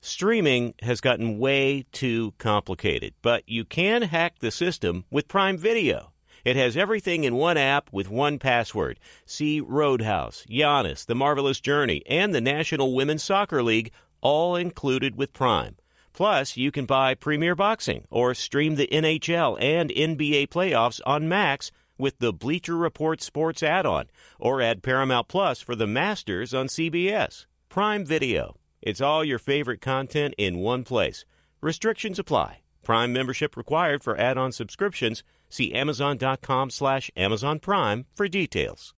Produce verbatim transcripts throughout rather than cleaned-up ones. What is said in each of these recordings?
Streaming has gotten way too complicated, but you can hack the system with Prime Video. It has everything in one app with one password. See Roadhouse, Giannis, The Marvelous Journey, and the National Women's Soccer League, all included with Prime. Plus, you can buy Premier Boxing or stream the N H L and N B A playoffs on Max with the Bleacher Report Sports add-on, or add Paramount Plus for the Masters on C B S. Prime Video. It's all your favorite content in one place. Restrictions apply. Prime membership required for add-on subscriptions. See Amazon.com slash Amazon Prime for details.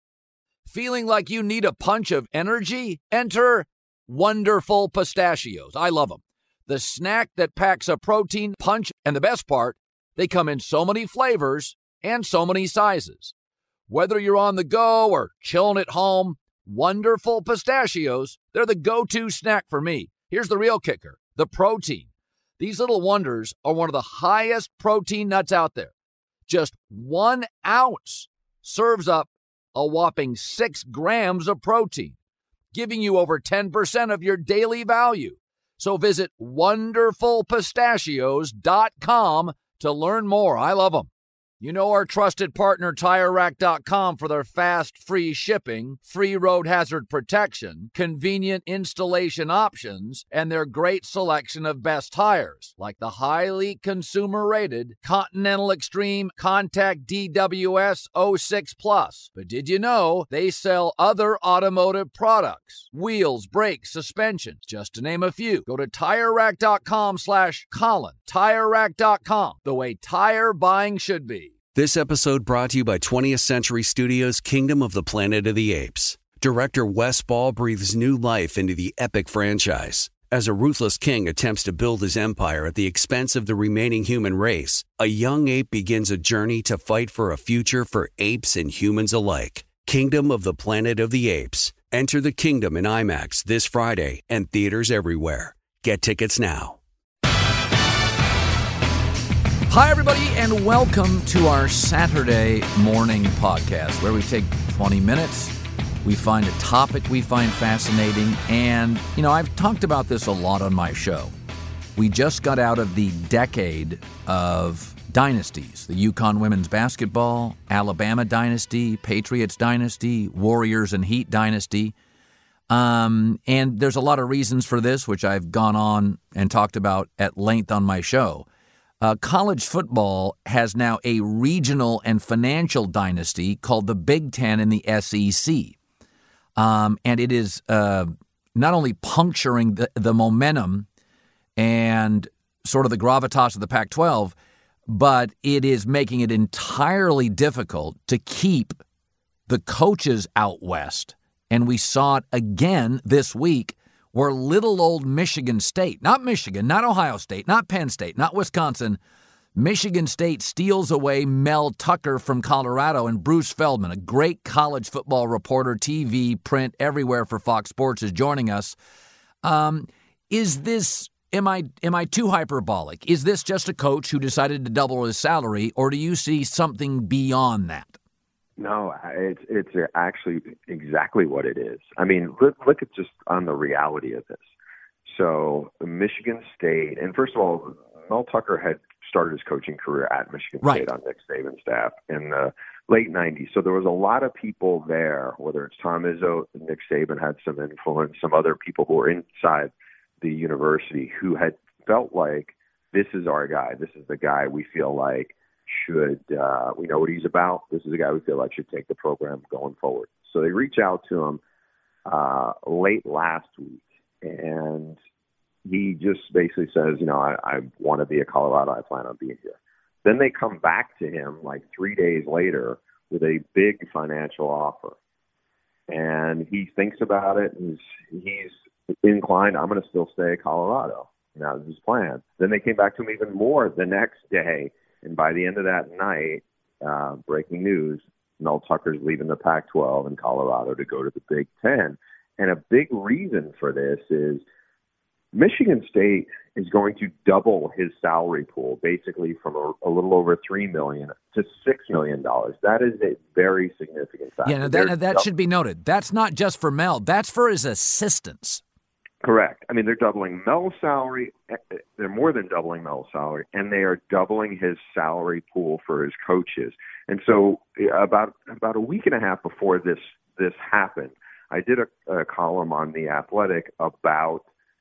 Feeling like you need a punch of energy? Enter Wonderful Pistachios. I love them. The snack that packs a protein punch, and the best part, they come in so many flavors and so many sizes. Whether you're on the go or chilling at home, Wonderful Pistachios, they're the go-to snack for me. Here's the real kicker, the protein. These little wonders are one of the highest protein nuts out there. Just one ounce serves up a whopping six grams of protein, giving you over ten percent of your daily value. So visit wonderful pistachios dot com to learn more. I love them. You know our trusted partner, Tire Rack dot com, for their fast, free shipping, free road hazard protection, convenient installation options, and their great selection of best tires, like the highly consumer-rated Continental Extreme Contact D W S oh six Plus. But did you know they sell other automotive products? Wheels, brakes, suspensions, just to name a few. Go to Tire Rack dot com slash Colin. Tire Rack dot com, the way tire buying should be. This episode brought to you by twentieth Century Studios' Kingdom of the Planet of the Apes. Director Wes Ball breathes new life into the epic franchise. As a ruthless king attempts to build his empire at the expense of the remaining human race, a young ape begins a journey to fight for a future for apes and humans alike. Kingdom of the Planet of the Apes. Enter the kingdom in IMAX this Friday and theaters everywhere. Get tickets now. Hi, everybody, and welcome to our Saturday morning podcast, where we take twenty minutes, we find a topic we find fascinating, and, you know, I've talked about this a lot on my show. We just got out of the decade of dynasties, the UConn women's basketball, Alabama dynasty, Patriots dynasty, Warriors and Heat dynasty, um, and there's a lot of reasons for this, which I've gone on and talked about at length on my show. Uh, college football has now a regional and financial dynasty called the Big Ten and the S E C. Um, and it is uh, not only puncturing the, the momentum and sort of the gravitas of the Pac twelve, but it is making it entirely difficult to keep the coaches out west. And we saw it again this week, where little old Michigan State, not Michigan, not Ohio State, not Penn State, not Wisconsin, Michigan State steals away Mel Tucker from Colorado, and Bruce Feldman, a great college football reporter, T V, print, everywhere for Fox Sports, is joining us. Um, is this, am I am I too hyperbolic? Is this just a coach who decided to double his salary, or do you see something beyond that? No, it's it's actually exactly what it is. I mean, look, look at just on the reality of this. So Michigan State, and first of all, Mel Tucker had started his coaching career at Michigan right. State on Nick Saban's staff in the late nineties. So there was a lot of people there, whether it's Tom Izzo, Nick Saban had some influence, some other people who were inside the university who had felt like this is our guy. This is the guy we feel like should, uh, we know what he's about. This is a guy we feel like should take the program going forward. So they reach out to him uh, late last week, and he just basically says, you know, I, I want to be at Colorado. I plan on being here. Then they come back to him like three days later with a big financial offer. And he thinks about it, and he's, he's inclined, I'm going to still stay at Colorado. And that was his plan. Then they came back to him even more the next day. And by the end of that night, uh, breaking news, Mel Tucker's leaving the Pac twelve in Colorado to go to the Big Ten. And a big reason for this is Michigan State is going to double his salary pool, basically from a, a little over three million dollars to six million dollars. That is a very significant factor. Yeah, now that, that should be noted. That's not just for Mel. That's for his assistants. Correct. I mean, they're doubling Mel's salary. They're more than doubling Mel's salary, and they are doubling his salary pool for his coaches. And so about about a week and a half before this this happened, I did a, a column on The Athletic about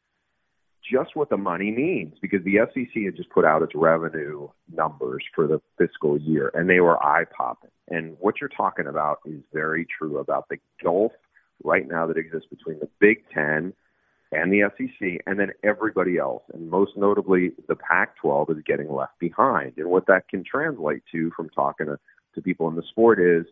just what the money means, because the S E C had just put out its revenue numbers for the fiscal year, and they were eye-popping. And what you're talking about is very true about the gulf right now that exists between the Big Ten and the S E C, and then everybody else. And most notably, the Pac twelve is getting left behind. And what that can translate to from talking to, to people in the sport is,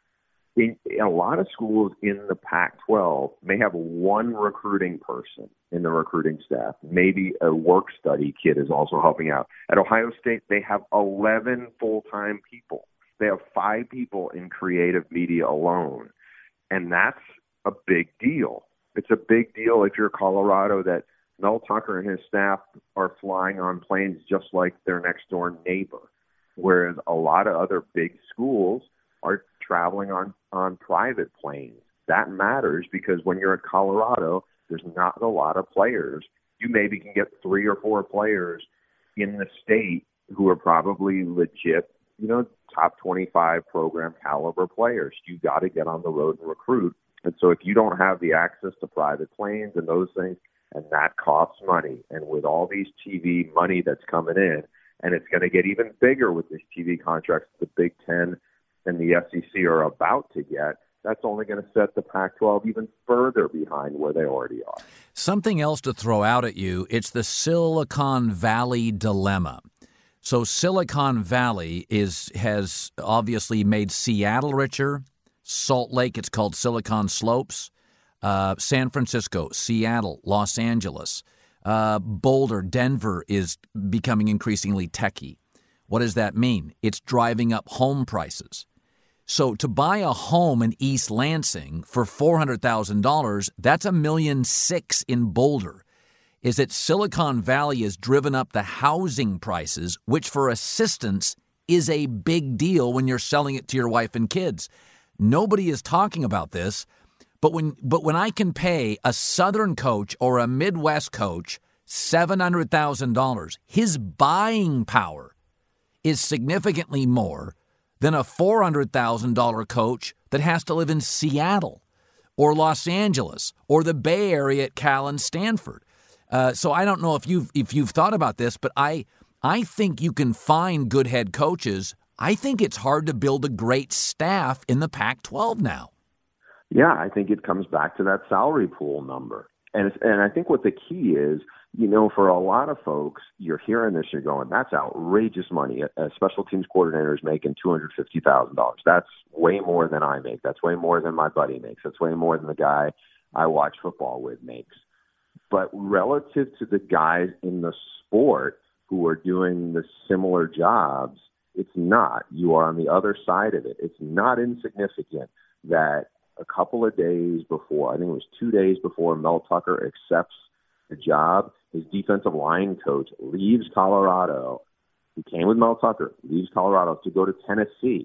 in, in a lot of schools in the Pac twelve may have one recruiting person in the recruiting staff. Maybe a work-study kid is also helping out. At Ohio State, they have eleven full-time people. They have five people in creative media alone. And that's a big deal. It's a big deal if you're Colorado that Mel Tucker and his staff are flying on planes just like their next-door neighbor, whereas a lot of other big schools are traveling on, on private planes. That matters because when you're at Colorado, there's not a lot of players. You maybe can get three or four players in the state who are probably legit, you know, top twenty-five program caliber players. You got to get on the road and recruit. And so if you don't have the access to private planes and those things, and that costs money, and with all these T V money that's coming in, and it's going to get even bigger with these T V contracts the Big Ten and the S E C are about to get, that's only going to set the Pac twelve even further behind where they already are. Something else to throw out at you, it's the Silicon Valley dilemma. So Silicon Valley is has obviously made Seattle richer. Salt Lake, it's called Silicon Slopes. Uh, San Francisco, Seattle, Los Angeles, uh, Boulder, Denver is becoming increasingly techie. What does that mean? It's driving up home prices. So to buy a home in East Lansing for four hundred thousand dollars, that's a million six in Boulder. Is that Silicon Valley has driven up the housing prices, which for assistance is a big deal when you're selling it to your wife and kids. Nobody is talking about this, but when but when I can pay a Southern coach or a Midwest coach seven hundred thousand dollars, his buying power is significantly more than a four hundred thousand dollars coach that has to live in Seattle or Los Angeles or the Bay Area at Cal and Stanford. Uh, so I don't know if you've if you've thought about this, but I I think you can find good head coaches. I think it's hard to build a great staff in the Pac twelve now. Yeah, I think it comes back to that salary pool number. And it's, and I think what the key is, you know, for a lot of folks, you're hearing this, you're going, that's outrageous money. A, a special teams coordinator is making two hundred fifty thousand dollars. That's way more than I make. That's way more than my buddy makes. That's way more than the guy I watch football with makes. But relative to the guys in the sport who are doing the similar jobs, it's not. You are on the other side of it. It's not insignificant that a couple of days before, I think it was two days before Mel Tucker accepts the job, his defensive line coach leaves Colorado. He came with Mel Tucker, leaves Colorado to go to Tennessee.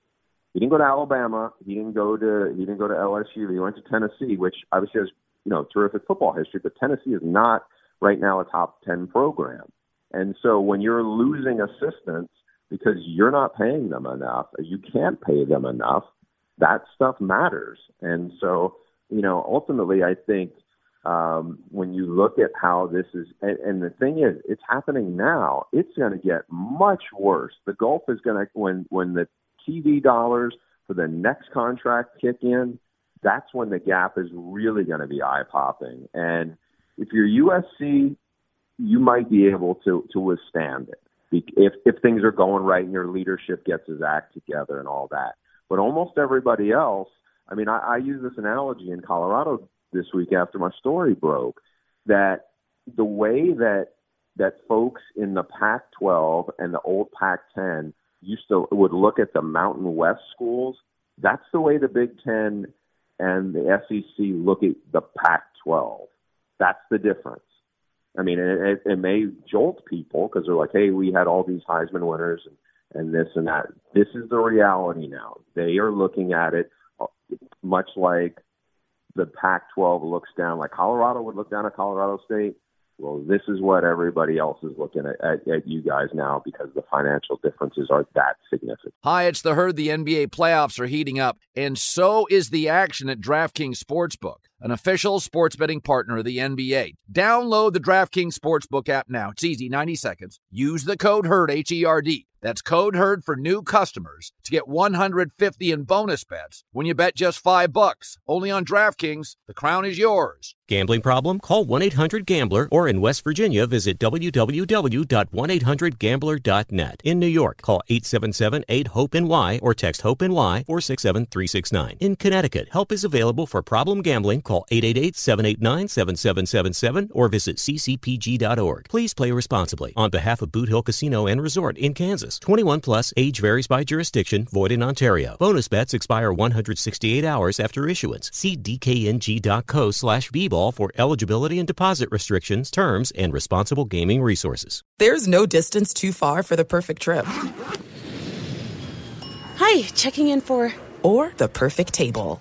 He didn't go to Alabama. He didn't go to he didn't go to L S U. He went to Tennessee, which obviously has, you know, terrific football history, but Tennessee is not right now a top ten program. And so when you're losing assistants because you're not paying them enough, or you can't pay them enough, that stuff matters. And so, you know, ultimately, I think um, when you look at how this is, and, and the thing is, it's happening now, it's going to get much worse. The gulf is going to, when, when the T V dollars for the next contract kick in, that's when the gap is really going to be eye-popping. And if you're U S C, you might be able to, to withstand it if, if things are going right and your leadership gets his act together and all that. But almost everybody else, I mean, I, I use this analogy in Colorado this week after my story broke, that the way that that folks in the Pac twelve and the old Pac ten used to would look at the Mountain West schools, that's the way the Big Ten and the S E C look at the Pac twelve. That's the difference. I mean, it, it may jolt people because they're like, hey, we had all these Heisman winners and, and this and that. This is the reality now. They are looking at it much like the Pac twelve looks down, like Colorado would look down at Colorado State. Well, this is what everybody else is looking at, at, at you guys now because the financial differences are that significant. Hi, it's The Herd. The N B A playoffs are heating up, and so is the action at DraftKings Sportsbook, an official sports betting partner of the N B A. Download the DraftKings Sportsbook app now. It's easy, ninety seconds. Use the code HERD, H E R D. That's code HERD for new customers to get one hundred fifty in bonus bets when you bet just five bucks. Only on DraftKings. The crown is yours. Gambling problem? Call one eight hundred gambler or in West Virginia, visit w w w dot one eight hundred gambler dot net. In New York, call eight seven seven eight hope N Y or text HOPE-NY four six seven three six nine. In Connecticut, help is available for problem gambling. Call eight eight eight seven eight nine seven seven seven seven or visit c c p g dot org. Please play responsibly. On behalf of Boot Hill Casino and Resort in Kansas, twenty-one plus, age varies by jurisdiction, void in Ontario. Bonus bets expire one hundred sixty-eight hours after issuance. See d k n g dot co slash b ball for eligibility and deposit restrictions, terms, and responsible gaming resources. There's no distance too far for the perfect trip. Hi, checking in for... Or the perfect table.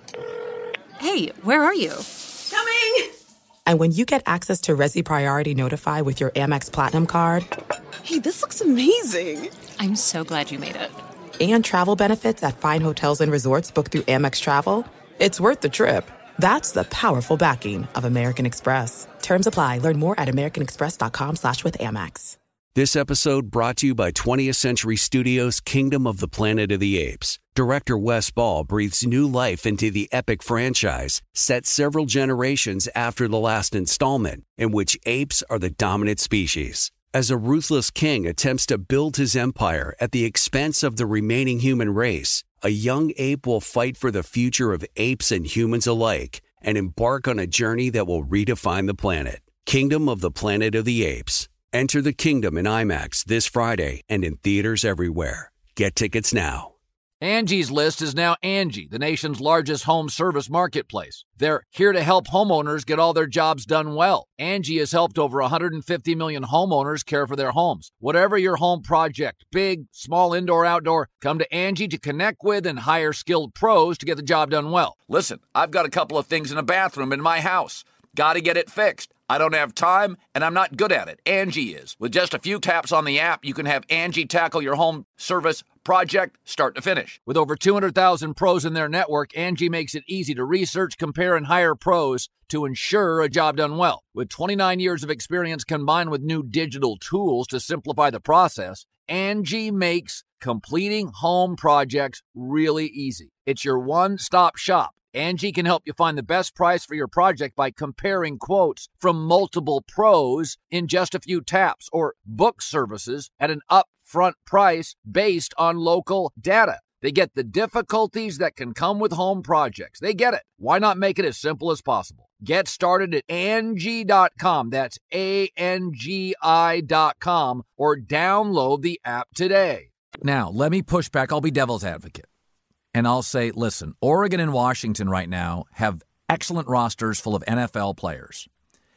Hey, where are you? Coming! And when you get access to Resi Priority Notify with your Amex Platinum card... Hey, this looks amazing. I'm so glad you made it. And travel benefits at fine hotels and resorts booked through Amex Travel, it's worth the trip. That's the powerful backing of American Express. Terms apply. Learn more at americanexpress.com slash with Amex. This episode brought to you by twentieth Century Studios' Kingdom of the Planet of the Apes. Director Wes Ball breathes new life into the epic franchise, set several generations after the last installment, in which apes are the dominant species. As a ruthless king attempts to build his empire at the expense of the remaining human race, a young ape will fight for the future of apes and humans alike and embark on a journey that will redefine the planet. Kingdom of the Planet of the Apes. Enter the kingdom in IMAX this Friday and in theaters everywhere. Get tickets now. Angie's List is now Angie, the nation's largest home service marketplace. They're here to help homeowners get all their jobs done well. Angie has helped over one hundred fifty million homeowners care for their homes. Whatever your home project, big, small, indoor, outdoor, come to Angie to connect with and hire skilled pros to get the job done well. Listen, I've got a couple of things in a bathroom in my house. Got to get it fixed. I don't have time, and I'm not good at it. Angie is. With just a few taps on the app, you can have Angie tackle your home service project start to finish. With over two hundred thousand pros in their network, Angie makes it easy to research, compare, and hire pros to ensure a job done well. With twenty-nine years of experience combined with new digital tools to simplify the process, Angie makes completing home projects really easy. It's your one-stop shop. Angie can help you find the best price for your project by comparing quotes from multiple pros in just a few taps, or book services at an upfront price based on local data. They get the difficulties that can come with home projects. They get it. Why not make it as simple as possible? Get started at Angie dot com. That's A N G I dot com, or download the app today. Now, let me push back. I'll be devil's advocate. And I'll say, listen, Oregon and Washington right now have excellent rosters full of N F L players.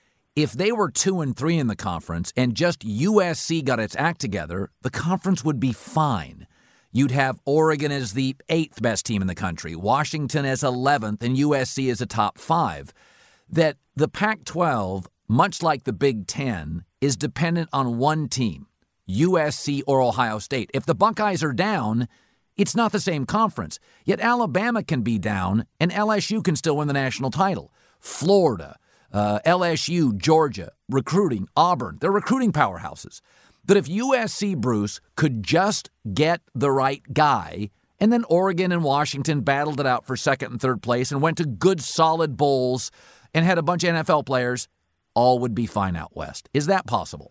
If they were two and three in the conference and just U S C got its act together, the conference would be fine. You'd have Oregon as the eighth best team in the country, Washington as eleventh, and U S C as a top five. That the Pac twelve, much like the Big Ten, is dependent on one team, U S C or Ohio State. If the Buckeyes are down, it's not the same conference. Yet Alabama can be down, and L S U can still win the national title. Florida, uh, L S U, Georgia, recruiting, Auburn, they're recruiting powerhouses. That if U S C, Bruce, could just get the right guy, and then Oregon and Washington battled it out for second and third place and went to good, solid bowls and had a bunch of N F L players, all would be fine out west. Is that possible?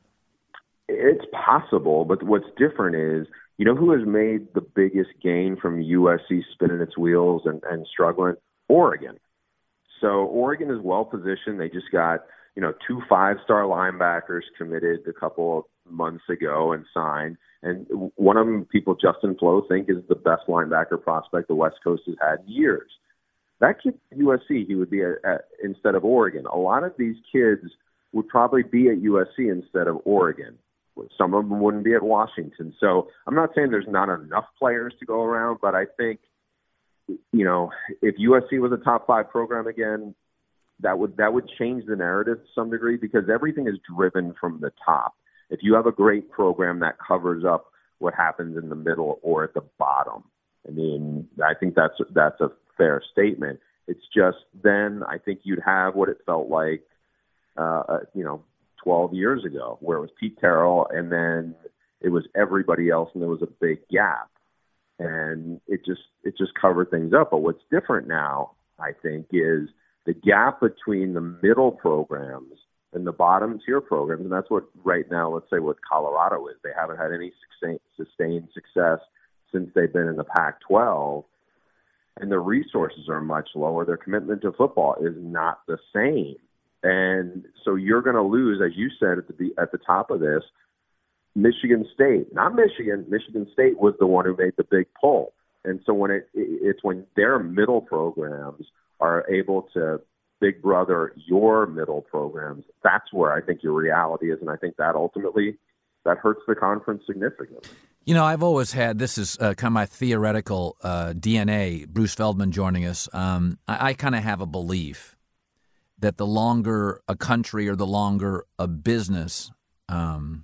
It's possible, but what's different is, you know who has made the biggest gain from U S C spinning its wheels and, and struggling? Oregon. So Oregon is well positioned. They just got, you know, two five-star linebackers committed a couple of months ago and signed. And one of them, people, Justin Flo, think is the best linebacker prospect the West Coast has had in years. That kid at U S C, he would be at, at, instead of Oregon. A lot of these kids would probably be at U S C instead of Oregon. Some of them wouldn't be at Washington. So I'm not saying there's not enough players to go around, but I think, you know, if U S C was a top five program again, that would that would change the narrative to some degree, because everything is driven from the top. If you have a great program that covers up what happens in the middle or at the bottom, I mean, I think that's that's a fair statement. It's just then I think you'd have what it felt like, uh, you know, twelve years ago, where it was Pete Carroll and then it was everybody else, and there was a big gap, and it just it just covered things up. But what's different now, I think, is the gap between the middle programs and the bottom tier programs, and that's what right now, let's say what Colorado is. They haven't had any sustained, sustained success since they've been in the Pac twelve, and their resources are much lower. Their commitment to football is not the same. And so you're going to lose, as you said at the at the top of this, Michigan State. Not Michigan. Michigan State was the one who made the big pull. And so when it it's when their middle programs are able to big brother your middle programs, that's where I think your reality is. And I think that ultimately that hurts the conference significantly. You know, I've always had, this is uh, kind of my theoretical uh, D N A, Bruce Feldman joining us. Um, I, I kind of have a belief that the longer a country or the longer a business um,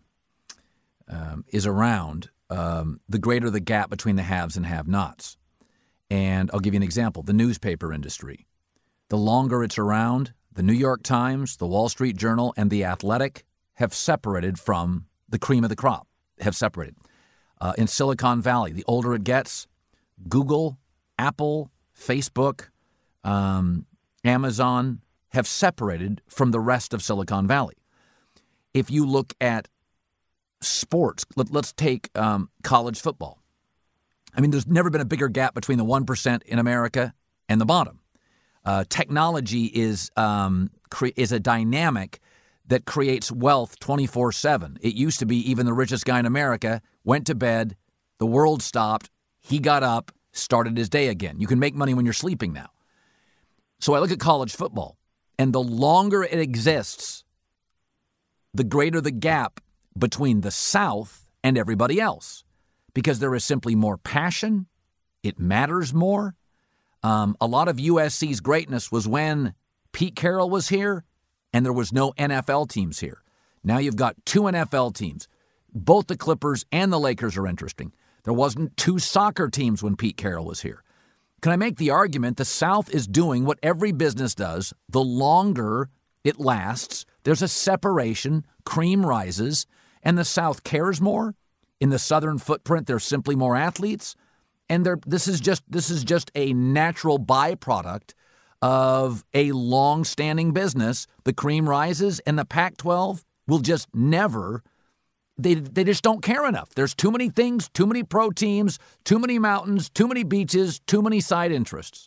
um, is around, um, the greater the gap between the haves and have-nots. And I'll give you an example, the newspaper industry. The longer it's around, the New York Times, the Wall Street Journal, and the Athletic have separated from the cream of the crop, have separated. Uh, in Silicon Valley, the older it gets, Google, Apple, Facebook, um, Amazon have separated from the rest of Silicon Valley. If you look at sports, let, let's take um, college football. I mean, there's never been a bigger gap between the one percent in America and the bottom. Uh, technology is um, cre- is a dynamic that creates wealth twenty-four seven. It used to be even the richest guy in America went to bed, the world stopped, he got up, started his day again. You can make money when you're sleeping now. So I look at college football, and the longer it exists, the greater the gap between the South and everybody else, because there is simply more passion. It matters more. Um, a lot of U S C's greatness was when Pete Carroll was here and there was no N F L teams here. Now you've got two N F L teams. Both the Clippers and the Lakers are interesting. There wasn't two soccer teams when Pete Carroll was here. Can I make the argument the South is doing what every business does? The longer it lasts, there's a separation, cream rises, and the South cares more. In the Southern footprint, there's simply more athletes. And this is just this is just a natural byproduct of a long-standing business. The cream rises, and the Pac twelve will just never, they they just don't care enough. There's too many things, too many pro teams, too many mountains, too many beaches, too many side interests.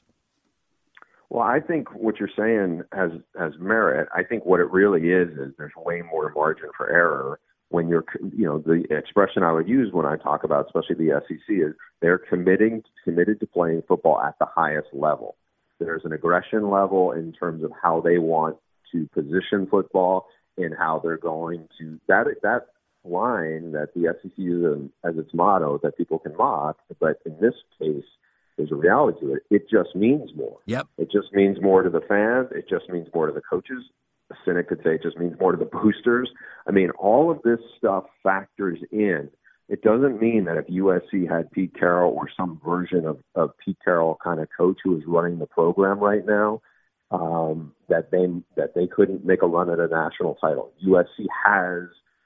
Well, I think what you're saying has, has merit. I think what it really is is there's way more margin for error when you're, you know, the expression I would use when I talk about, especially the S E C, is they're committing, committed to playing football at the highest level. There's an aggression level in terms of how they want to position football and how they're going to, that that line that the S E C uses as its motto that people can mock, but in this case, there's a reality to it. It just means more. Yep. It just means more to the fans. It just means more to the coaches. A cynic could say it just means more to the boosters. I mean, all of this stuff factors in. It doesn't mean that if U S C had Pete Carroll or some version of, of Pete Carroll kind of coach who is running the program right now, um, that they that they couldn't make a run at a national title. U S C has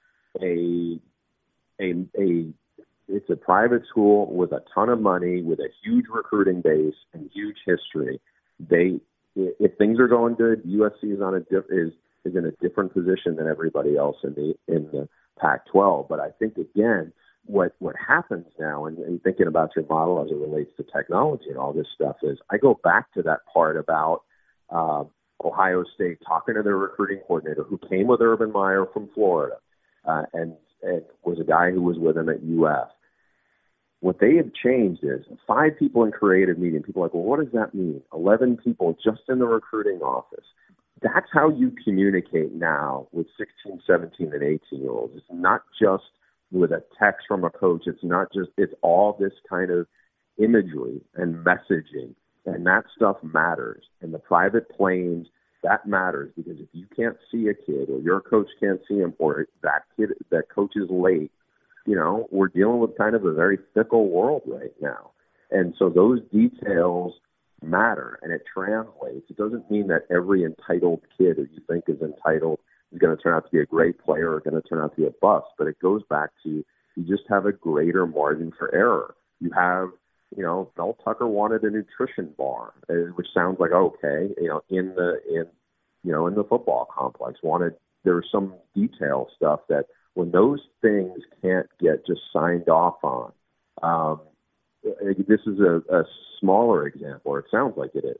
a a a it's a private school with a ton of money, with a huge recruiting base and huge history. They If things are going good, U S C is on a diff- is is in a different position than everybody else in the in the Pac twelve. But I think again, what what happens now, and, and thinking about your model as it relates to technology and all this stuff, is I go back to that part about uh, Ohio State talking to their recruiting coordinator, who came with Urban Meyer from Florida, uh, and and was a guy who was with him at U F. What they have changed is five people in creative media. People are like, well, what does that mean? eleven people just in the recruiting office. That's how you communicate now with sixteen, seventeen, and eighteen-year-olds. It's not just with a text from a coach. It's not just, it's all this kind of imagery and messaging, and that stuff matters. And the private planes That matters, because if you can't see a kid, or your coach can't see him, or that kid, that coach is late, you know, we're dealing with kind of a very fickle world right now. And so those details matter, and it translates. It doesn't mean that every entitled kid who you think is entitled is going to turn out to be a great player or going to turn out to be a bust, but it goes back to you just have a greater margin for error. You have, you know, Mel Tucker wanted a nutrition bar, which sounds like, okay, you know, in the, in, you know, in the football complex, wanted, there's some detail stuff that when those things can't get just signed off on, um, this is a, a smaller example, or it sounds like it is.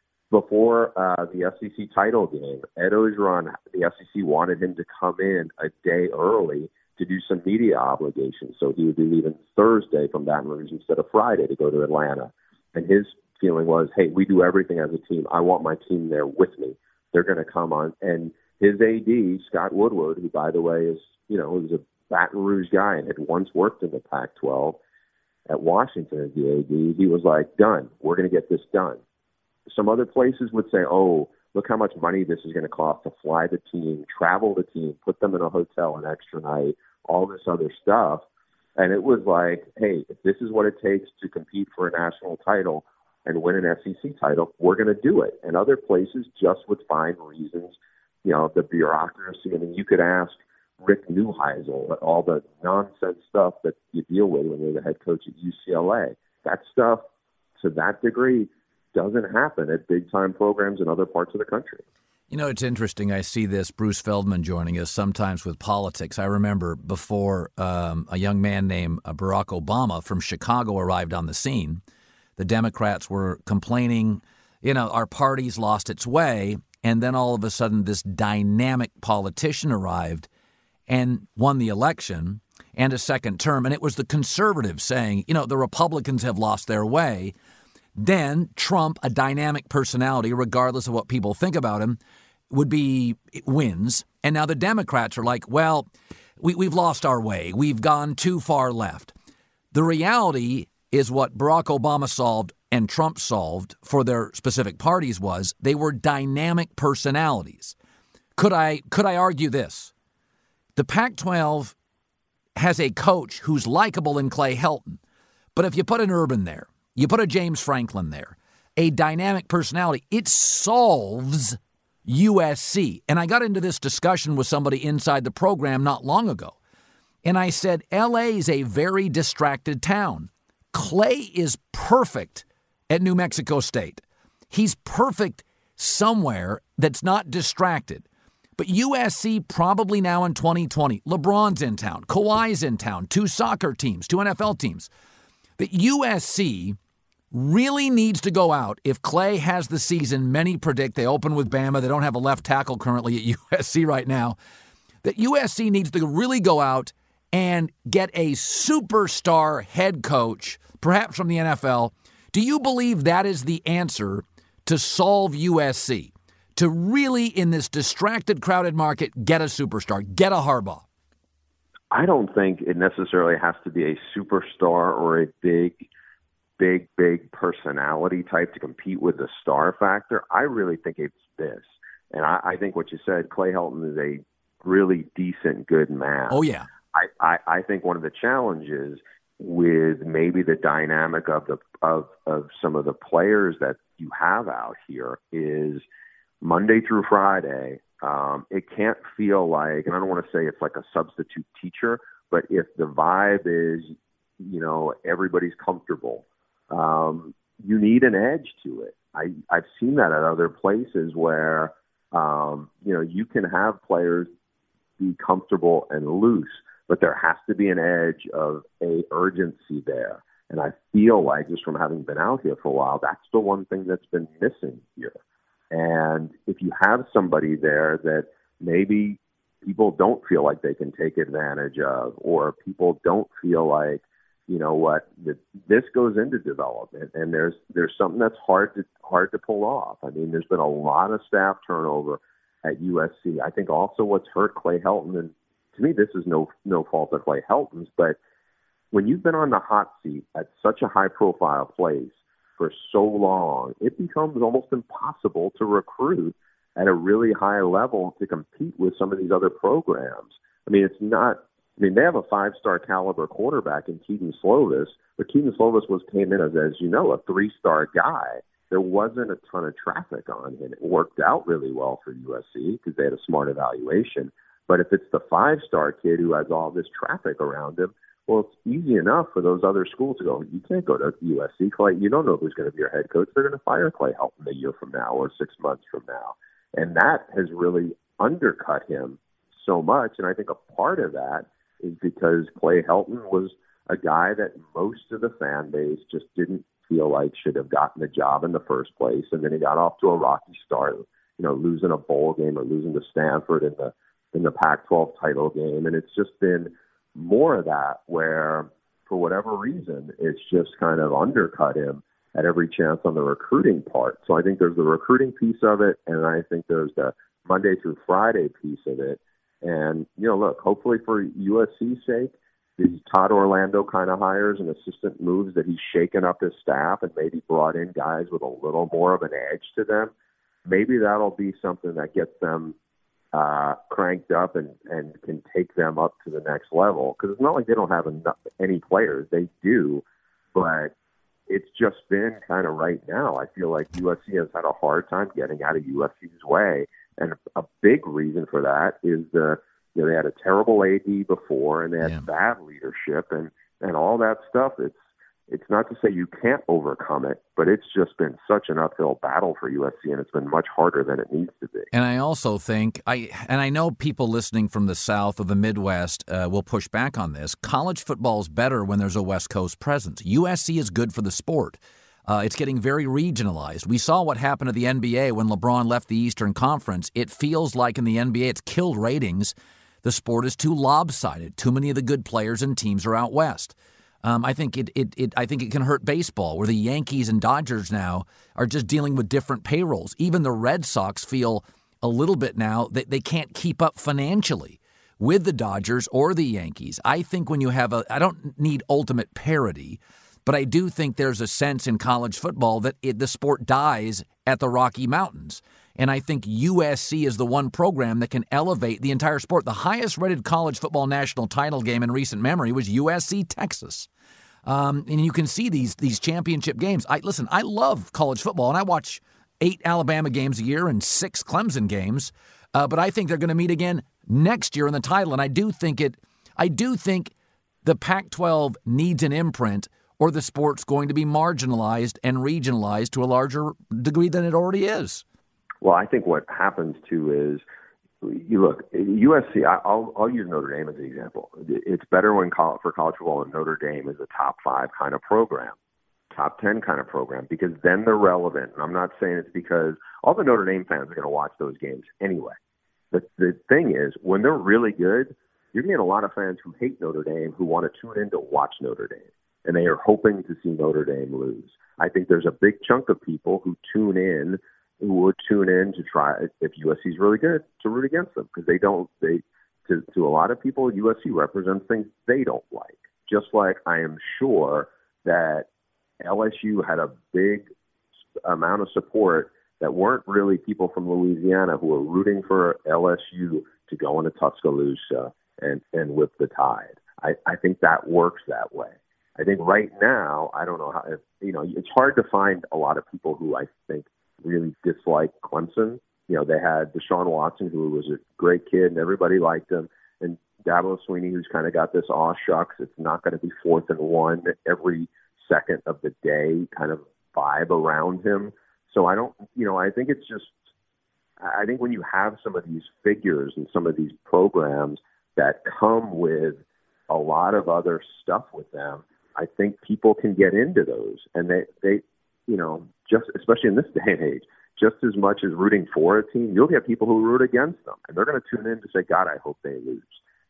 Before uh, the S E C title game, Ed Orgeron, the S E C wanted him to come in a day early to do some media obligations. So he would be leaving Thursday from Baton Rouge instead of Friday to go to Atlanta. And his feeling was, hey, we do everything as a team. I want my team there with me. They're going to come on. And his A D, Scott Woodward, who, by the way, is, you know, was a Baton Rouge guy and had once worked in the Pac twelve at Washington as the A D, he was like, done. We're going to get this done. Some other places would say, oh, look how much money this is going to cost to fly the team, travel the team, put them in a hotel an extra night, all this other stuff. And it was like, hey, if this is what it takes to compete for a national title and win an S E C title, we're going to do it. And other places just would find reasons, you know, the bureaucracy. I mean, you could ask Rick Neuheisel, all the nonsense stuff that you deal with when you're the head coach at U C L A. That stuff, to that degree, doesn't happen at big-time programs in other parts of the country. You know, it's interesting. I see this, Bruce Feldman joining us sometimes with politics. I remember before um, a young man named Barack Obama from Chicago arrived on the scene, the Democrats were complaining, you know, our party's lost its way. And then all of a sudden this dynamic politician arrived and won the election and a second term. And it was the conservatives saying, you know, the Republicans have lost their way. Then Trump, a dynamic personality, regardless of what people think about him, would be wins. And now the Democrats are like, well, we, we've lost our way. We've gone too far left. The reality is what Barack Obama solved and Trump solved for their specific parties was they were dynamic personalities. Could I could I argue this? The Pac twelve has a coach who's likable in Clay Helton. But if you put an Urban there, you put a James Franklin there, a dynamic personality, it solves U S C. And I got into this discussion with somebody inside the program not long ago. And I said, L A is a very distracted town. Clay is perfect at New Mexico State. He's perfect somewhere that's not distracted. But U S C probably now in twenty twenty, LeBron's in town, Kawhi's in town, two soccer teams, two N F L teams. That U S C really needs to go out if Clay has the season many predict. They open with Bama. They don't have a left tackle currently at U S C right now. That U S C needs to really go out and get a superstar head coach, perhaps from the N F L. Do you believe that is the answer to solve U S C? To really, in this distracted, crowded market, get a superstar, get a Harbaugh? I don't think it necessarily has to be a superstar or a big big, big personality type to compete with the star factor. I really think it's this. And I, I think what you said, Clay Helton is a really decent, good man. Oh, yeah. I, I, I think one of the challenges with maybe the dynamic of the of, of some of the players that you have out here is Monday through Friday, um, it can't feel like, and I don't want to say it's like a substitute teacher, but if the vibe is, you know, everybody's comfortable, Um, you need an edge to it. I, I've seen that at other places where, um, you know, you can have players be comfortable and loose, but there has to be an edge of a urgency there. And I feel like, just from having been out here for a while, that's the one thing that's been missing here. And if you have somebody there that maybe people don't feel like they can take advantage of, or people don't feel like, you know what, this goes into development, and there's there's something that's hard to hard to pull off. I mean, there's been a lot of staff turnover at U S C. I think also what's hurt Clay Helton, and to me this is no no fault of Clay Helton's, but when you've been on the hot seat at such a high profile place for so long, it becomes almost impossible to recruit at a really high level to compete with some of these other programs. I mean, it's not, I mean, they have a five-star caliber quarterback in Keaton Slovis, but Keaton Slovis was came in as, as you know, a three-star guy. There wasn't a ton of traffic on him. It worked out really well for U S C because they had a smart evaluation. But if it's the five-star kid who has all this traffic around him, well, it's easy enough for those other schools to go, you can't go to U S C, Clay. You don't know who's going to be your head coach. They're going to fire Clay Helton a year from now or six months from now. And that has really undercut him so much. And I think a part of that is because Clay Helton was a guy that most of the fan base just didn't feel like should have gotten the job in the first place. And then he got off to a rocky start, you know, losing a bowl game or losing to Stanford in the in the Pac twelve title game. And it's just been more of that where, for whatever reason, it's just kind of undercut him at every chance on the recruiting part. So I think there's the recruiting piece of it, and I think there's the Monday through Friday piece of it. And, you know, look, hopefully for U S C's sake, these Todd Orlando kind of hires and assistant moves that he's shaken up his staff and maybe brought in guys with a little more of an edge to them, maybe that'll be something that gets them uh, cranked up and, and can take them up to the next level. Because it's not like they don't have enough, any players. They do, but it's just been kind of right now. I feel like U S C has had a hard time getting out of U S C's way. And a big reason for that is the, you know, they had a terrible A D before, and they had yeah. bad leadership and, and all that stuff. It's it's not to say you can't overcome it, but it's just been such an uphill battle for U S C, and it's been much harder than it needs to be. And I also think, I and I know people listening from the South or the Midwest uh, will push back on this. College football is better when there's a West Coast presence. U S C is good for the sport. Uh, it's getting very regionalized. We saw what happened to the N B A when LeBron left the Eastern Conference. It feels like in the N B A it's killed ratings. The sport is too lopsided. Too many of the good players and teams are out west. Um, I think it, it, it. I think it can hurt baseball, where the Yankees and Dodgers now are just dealing with different payrolls. Even the Red Sox feel a little bit now that they can't keep up financially with the Dodgers or the Yankees. I think when you have a, I don't need ultimate parity, but I do think there's a sense in college football that it, the sport dies at the Rocky Mountains. And I think U S C is the one program that can elevate the entire sport. The highest-rated college football national title game in recent memory was U S C Texas. Um, and you can see these these championship games. I Listen, I love college football, and I watch eight Alabama games a year and six Clemson games. Uh, but I think they're going to meet again next year in the title. And I do think it. I do think the Pac twelve needs an imprint, or the sport's going to be marginalized and regionalized to a larger degree than it already is. Well, I think what happens, too, is, you look, U S C, I'll, I'll use Notre Dame as an example. It's better when for college football and Notre Dame is a top five kind of program, top ten kind of program, because then they're relevant. And I'm not saying it's because all the Notre Dame fans are going to watch those games anyway. But the thing is, when they're really good, you're getting a lot of fans who hate Notre Dame who want to tune in to watch Notre Dame, and they are hoping to see Notre Dame lose. I think there's a big chunk of people who tune in who would tune in to try, if U S C is really good, to root against them, because they don't, they, to, to a lot of people, U S C represents things they don't like. Just like I am sure that L S U had a big amount of support that weren't really people from Louisiana who were rooting for L S U to go into Tuscaloosa and, and whip the Tide. I, I think that works that way. I think right now, I don't know how, if, you know, it's hard to find a lot of people who I think really dislike Clemson. You know, they had Deshaun Watson, who was a great kid, and everybody liked him, and Dabo Swinney, who's kind of got this aw shucks, it's not going to be fourth and one every second of the day kind of vibe around him. So I don't, you know, I think it's just, I think when you have some of these figures and some of these programs that come with a lot of other stuff with them, I think people can get into those, and they, they, you know, just especially in this day and age, just as much as rooting for a team, you'll get people who root against them, and they're going to tune in to say, God, I hope they lose.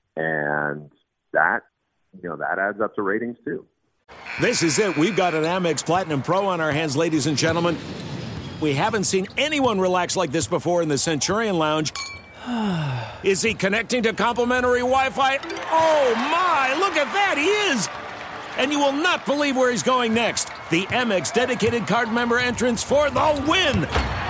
And that, you know, that adds up to ratings too. This is it. We've got an Amex Platinum Pro on our hands, ladies and gentlemen. We haven't seen anyone relax like this before in the Centurion Lounge. Is he connecting to complimentary Wi-Fi? Oh, my, look at that, he is! And you will not believe where he's going next. The Amex dedicated card member entrance for the win.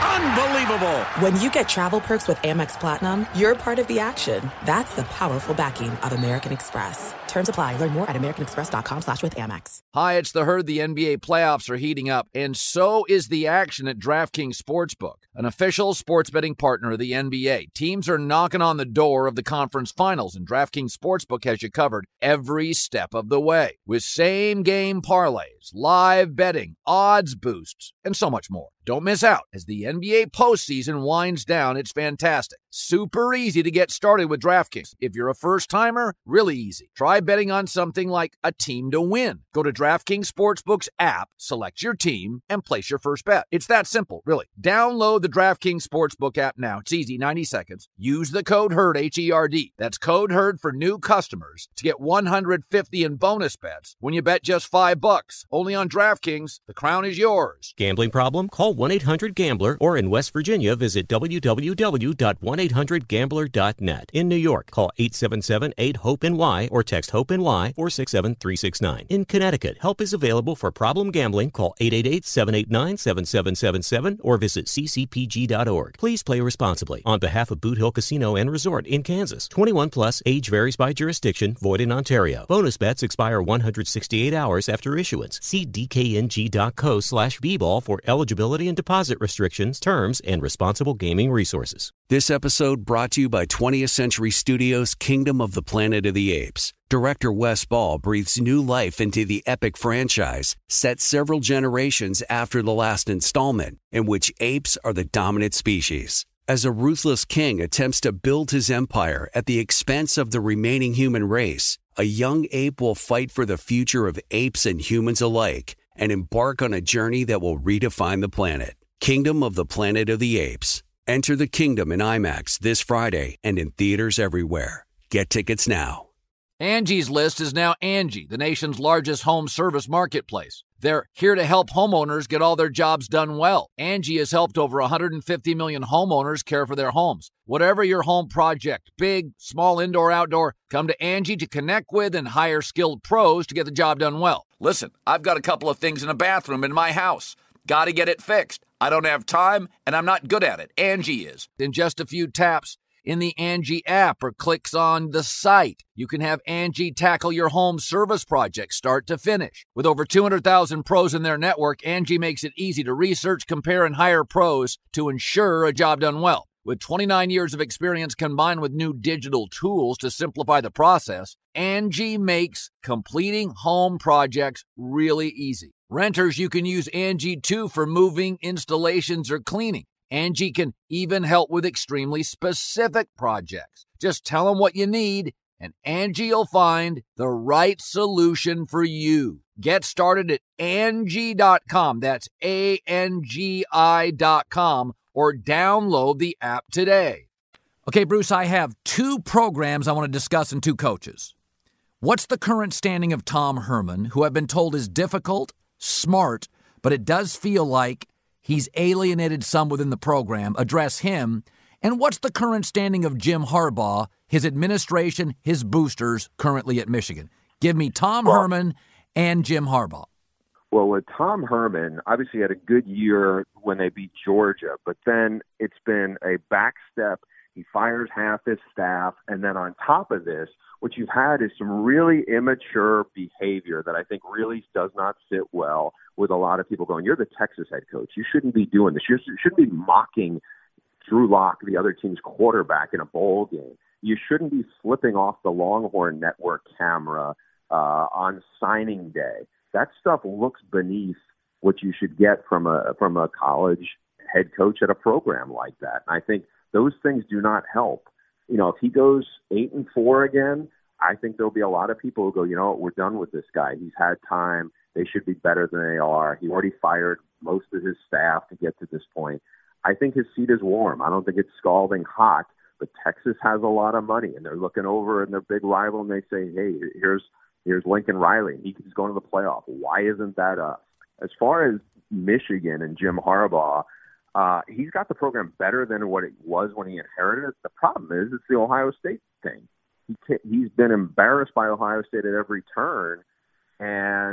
Unbelievable. When you get travel perks with Amex Platinum, you're part of the action. That's the powerful backing of American Express. Terms apply. Learn more at americanexpress.com slash with Amex. Hi, it's the Herd. The N B A playoffs are heating up, and so is the action at DraftKings Sportsbook, an official sports betting partner of the N B A. Teams are knocking on the door of the conference finals, and DraftKings Sportsbook has you covered every step of the way with same-game parlays, live betting, odds boosts, and so much more. Don't miss out as the N B A postseason winds down. It's fantastic. Super easy to get started with DraftKings. If you're a first-timer, really easy. Try betting on something like a team to win. Go to DraftKings Sportsbook's app, select your team, and place your first bet. It's that simple, really. Download the DraftKings Sportsbook app now. It's easy, ninety seconds. Use the code HERD, H E R D. That's code HERD for new customers to get one hundred fifty in bonus bets when you bet just five bucks. Only on DraftKings. The crown is yours. Gambling problem? Call one eight hundred gambler, or in West Virginia, visit w w w dot one eight hundred gambler dot net. In New York, call eight seven seven eight hope N Y or text HOPE-NY four six seven three six nine. In Connecticut, help is available for problem gambling. Call eight eight eight seven eight nine seven seven seven seven or visit c c p g dot org. Please play responsibly. On behalf of Boot Hill Casino and Resort in Kansas, twenty-one plus, age varies by jurisdiction, void in Ontario. Bonus bets expire one hundred sixty-eight hours after issuance. See d k n g dot co slash b ball for eligibility and deposit restrictions, terms, and responsible gaming resources. This episode brought to you by twentieth Century Studios' Kingdom of the Planet of the Apes. Director Wes Ball breathes new life into the epic franchise, set several generations after the last installment, in which apes are the dominant species. As a ruthless king attempts to build his empire at the expense of the remaining human race, a young ape will fight for the future of apes and humans alike and embark on a journey that will redefine the planet. Kingdom of the Planet of the Apes. Enter the kingdom in IMAX this Friday and in theaters everywhere. Get tickets now. Angie's List is now Angie, the nation's largest home service marketplace. They're here to help homeowners get all their jobs done well. Angie has helped over one hundred fifty million homeowners care for their homes. Whatever your home project, big, small, indoor, outdoor, come to Angie to connect with and hire skilled pros to get the job done well. Listen, I've got a couple of things in a bathroom in my house. Got to get it fixed. I don't have time, and I'm not good at it. Angie is. In just a few taps in the Angie app or clicks on the site, you can have Angie tackle your home service project start to finish. With over two hundred thousand pros in their network, Angie makes it easy to research, compare, and hire pros to ensure a job done well. With twenty-nine years of experience combined with new digital tools to simplify the process, Angie makes completing home projects really easy. Renters, you can use Angie too for moving, installations, or cleaning. Angie can even help with extremely specific projects. Just tell them what you need, and Angie will find the right solution for you. Get started at Angie dot com. That's A N G I dot com, or download the app today. Okay, Bruce, I have two programs I want to discuss and two coaches. What's the current standing of Tom Herman, who I've been told is difficult, smart, but it does feel like he's alienated some within the program? Address him. And what's the current standing of Jim Harbaugh, his administration, his boosters currently at Michigan? Give me Tom well, Herman and Jim Harbaugh. Well, with Tom Herman, obviously had a good year when they beat Georgia, but then it's been a backstep. He fires half his staff, and then on top of this, what you've had is some really immature behavior that I think really does not sit well with a lot of people going, you're the Texas head coach. You shouldn't be doing this. You shouldn't be mocking Drew Lock, the other team's quarterback, in a bowl game. You shouldn't be flipping off the Longhorn Network camera uh, on signing day. That stuff looks beneath what you should get from a from a college head coach at a program like that. And I think those things do not help. You know, if he goes eight and four again, I think there'll be a lot of people who go, you know what, we're done with this guy. He's had time. They should be better than they are. He already fired most of his staff to get to this point. I think his seat is warm. I don't think it's scalding hot, but Texas has a lot of money, and they're looking over and their big rival, and they say, hey, here's here's Lincoln Riley. He's going to the playoff. Why isn't that us? As far as Michigan and Jim Harbaugh, Uh, he's got the program better than what it was when he inherited it. The problem is it's the Ohio State thing. He he's been embarrassed by Ohio State at every turn, and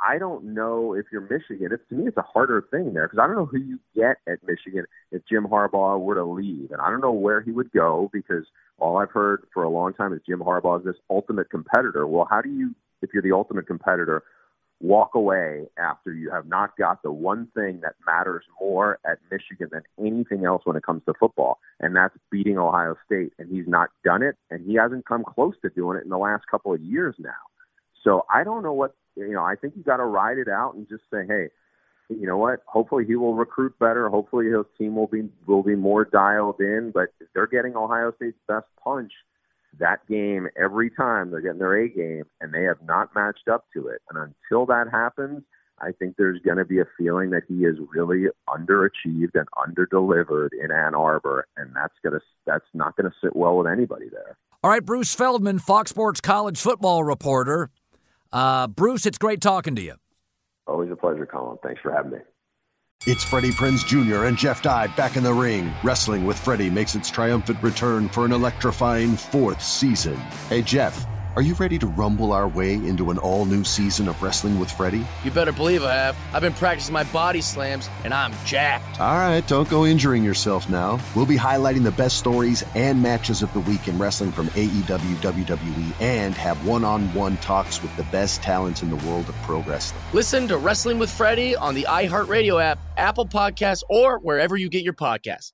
I don't know if you're Michigan. It's, to me, it's a harder thing there because I don't know who you get at Michigan if Jim Harbaugh were to leave. And I don't know where he would go because all I've heard for a long time is Jim Harbaugh is this ultimate competitor. Well, how do you, if you're the ultimate competitor, walk away after you have not got the one thing that matters more at Michigan than anything else when it comes to football, and that's beating Ohio State. And he's not done it, and he hasn't come close to doing it in the last couple of years now. So I don't know what, you know, I think you got to ride it out and just say, hey, you know what, hopefully he will recruit better. Hopefully his team will be will be more dialed in. But if they're getting Ohio State's best punch that game every time, they're getting their A game, and they have not matched up to it. And until that happens, I think there's going to be a feeling that he is really underachieved and underdelivered in Ann Arbor, and that's going to that's not going to sit well with anybody there. All right, Bruce Feldman, Fox Sports college football reporter. Uh, Bruce, it's great talking to you. Always a pleasure, Colin. Thanks for having me. It's Freddie Prinze Junior and Jeff Dye back in the ring. Wrestling with Freddie makes its triumphant return for an electrifying fourth season. Hey, Jeff, are you ready to rumble our way into an all-new season of Wrestling with Freddie? You better believe I have. I've been practicing my body slams, and I'm jacked. All right, don't go injuring yourself now. We'll be highlighting the best stories and matches of the week in wrestling from A E W, W W E, and have one-on-one talks with the best talents in the world of pro wrestling. Listen to Wrestling with Freddie on the iHeartRadio app, Apple Podcasts, or wherever you get your podcasts.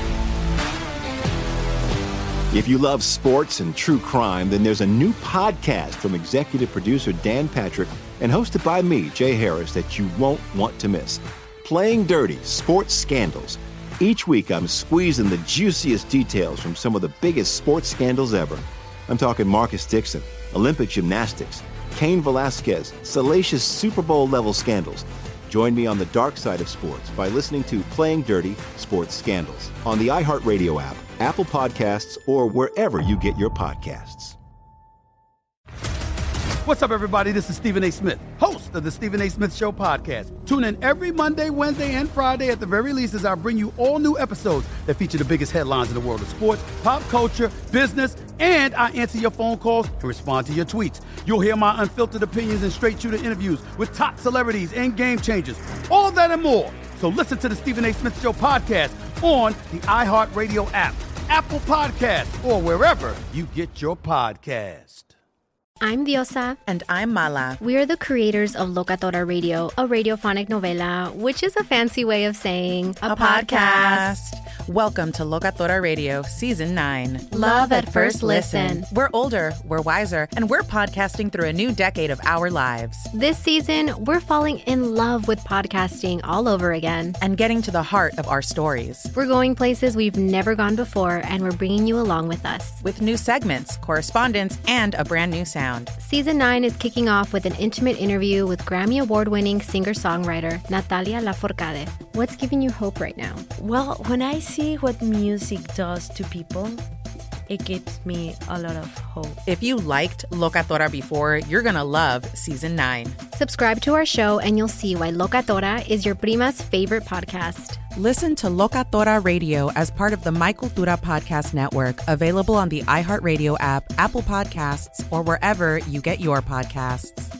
If you love sports and true crime, then there's a new podcast from executive producer Dan Patrick and hosted by me, Jay Harris, that you won't want to miss. Playing Dirty: Sports Scandals. Each week, I'm squeezing the juiciest details from some of the biggest sports scandals ever. I'm talking Marcus Dixon, Olympic gymnastics, Cain Velasquez, salacious Super Bowl-level scandals. Join me on the dark side of sports by listening to Playing Dirty: Sports Scandals on the iHeartRadio app, Apple Podcasts, or wherever you get your podcasts. What's up, everybody? This is Stephen A. Smith, host of the Stephen A. Smith Show podcast. Tune in every Monday, Wednesday, and Friday at the very least as I bring you all new episodes that feature the biggest headlines in the world of sports, pop culture, business, and I answer your phone calls and respond to your tweets. You'll hear my unfiltered opinions and straight-shooter interviews with top celebrities and game changers. All that and more. So listen to the Stephen A. Smith Show podcast on the iHeartRadio app, Apple Podcasts, or wherever you get your podcast. I'm Diosa. And I'm Mala. We are the creators of Locatora Radio, a radiophonic novela, which is a fancy way of saying a, a podcast. podcast. Welcome to Locatora Radio, Season nine. Love at first listen. We're older, we're wiser, and we're podcasting through a new decade of our lives. This season, we're falling in love with podcasting all over again. And getting to the heart of our stories. We're going places we've never gone before, and we're bringing you along with us. With new segments, correspondence, and a brand new sound. Season nine is kicking off with an intimate interview with Grammy Award-winning singer-songwriter Natalia Lafourcade. What's giving you hope right now? Well, when I see what music does to people, it gives me a lot of hope. If you liked Locatora before, you're going to love Season nine. Subscribe to our show and you'll see why Locatora is your prima's favorite podcast. Listen to Locatora Radio as part of the My Cultura Podcast Network, available on the iHeartRadio app, Apple Podcasts, or wherever you get your podcasts.